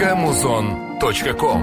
www.muzon.com.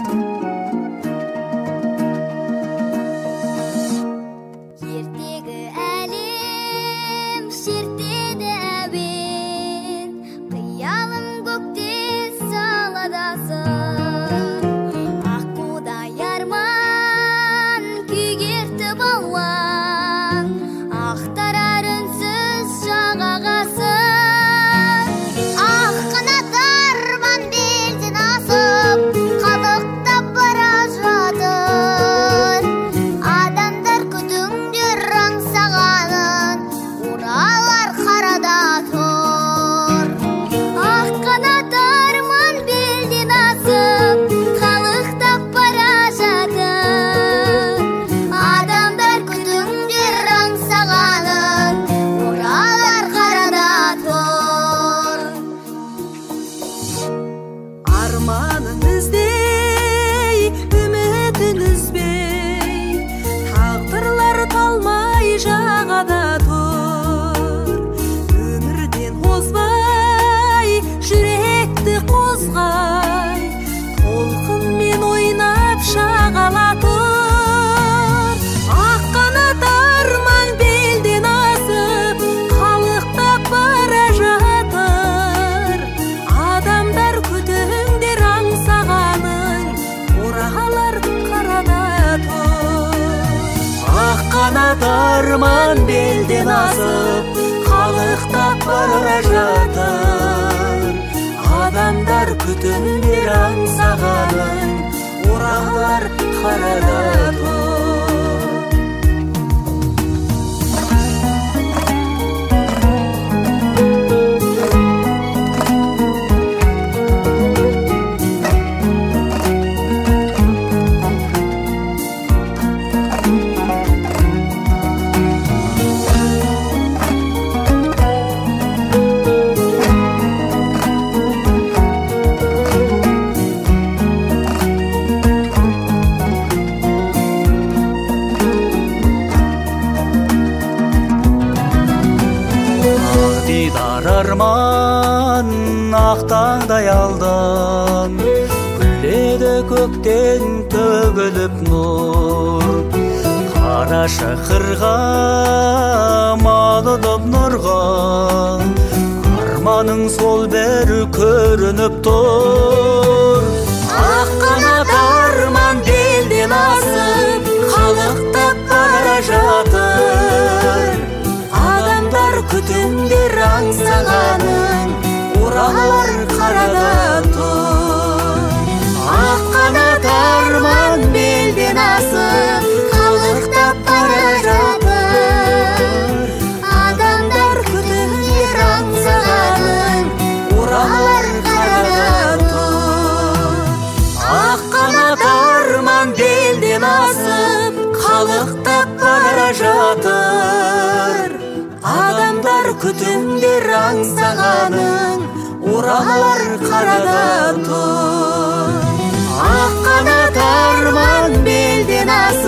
Арман белден асып, қалықтап бара жатыр. Адамдар күтімдер аңсағанын, оралар қарада тұр. Арман ақтаңдай алдан, күлледі көктен төгіліп нұр. Қара шақырға малынып нұрға, арманың сол бері көрініп тұр. Ақ қанат арман белден асып, қалықтап бара жатыр. Адамдар күтімдер аңсағанын, оралар қарада тұр. Ақ қанат арман белден асып, қалықтап бара жатыр. Адамдар күтімдер аңсағанын, оралар қарада тұр. Ақ қанат арман белден асып, қалықтап бара жатыр. Адамдар күтімдер аңсағанын, оралар қарада тұр. Ақ қанат арман белден асып,